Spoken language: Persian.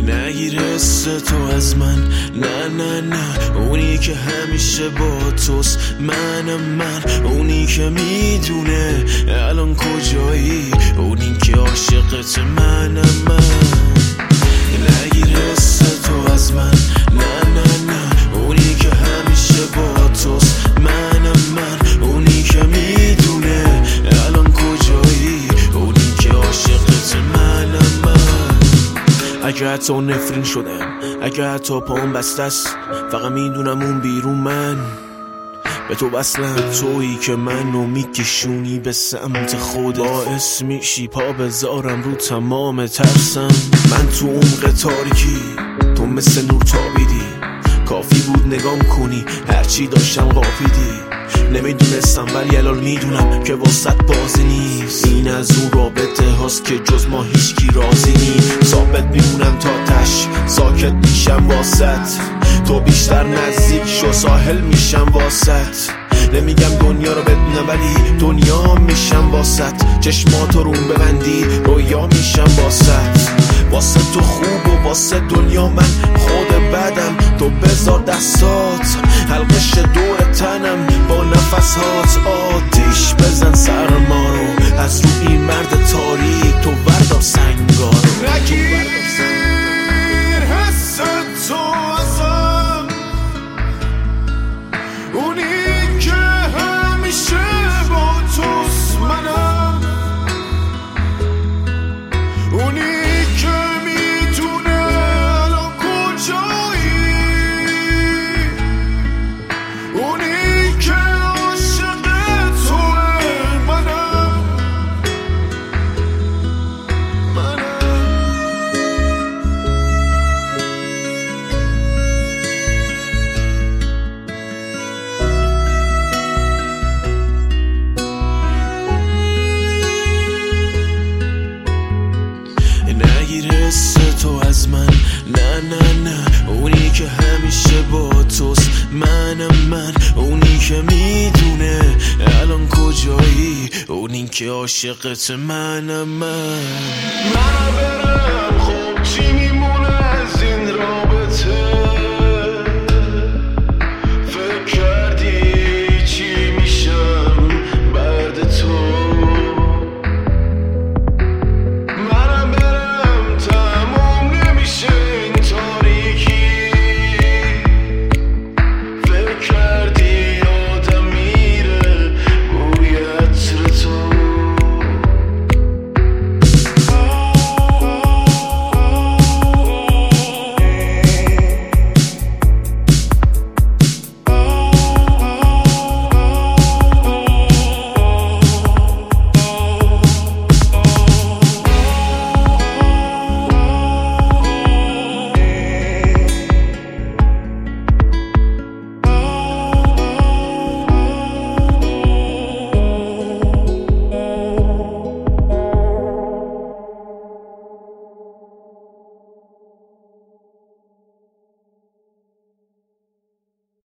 نگیر حس تو از من، نه نه نه، اونی که همیشه با توست، من اونی که میدونه الان کجایی، اونی که عاشقت منم. نگیر حس تو از من، نه نه نه، اونی که همیشه با توست، من اونی که میدونه الان کجایی، اونی که عاشقت منم. اگه حتی نفرین شدم، اگه حتی پام بستست، فقط میدونم اون بیرون من به تو وصلم. تویی که منو میکشونی به سمت خودت، باعث میشی پا بذارم رو تمام ترسم. من تو عمق تاریکی، تو مثل نور تابیدی، کافی بود نگام کنی هرچی داشتم قاپیدی. نمیدونستم ولی الان میدونم که واسط بازی نیست، این از اون رابطه هاست که جز ما هیچکی راضی نیست. ثابت میمونم تا تش، ساکت میشم واسط، تو بیشتر نزدیک شو ساحل میشم واسط. نمیگم دنیا رو بدونم ولی دنیا میشم واسط، چشماتو روم ببندی رویا میشم واسط. واسه تو خوب و واسه دنیا من خود بدم، تو بذار دستات حلقش دور تنم، با نفس هات آتیش بزن سر ما رو، از رو این مرد تاریک تو بردار سنگارو. نگیر حس تو ازم، اونی که همیشه با توست، منم اونی که میتونه الان کجایی، اونی که عاشق توه، منم نگیر حس تو از من، نه نه نه، اونی که همیشه با توست، من اونی که میدونه الان کجایی، اونی که عاشقت منم. من برم خب چی میمونه؟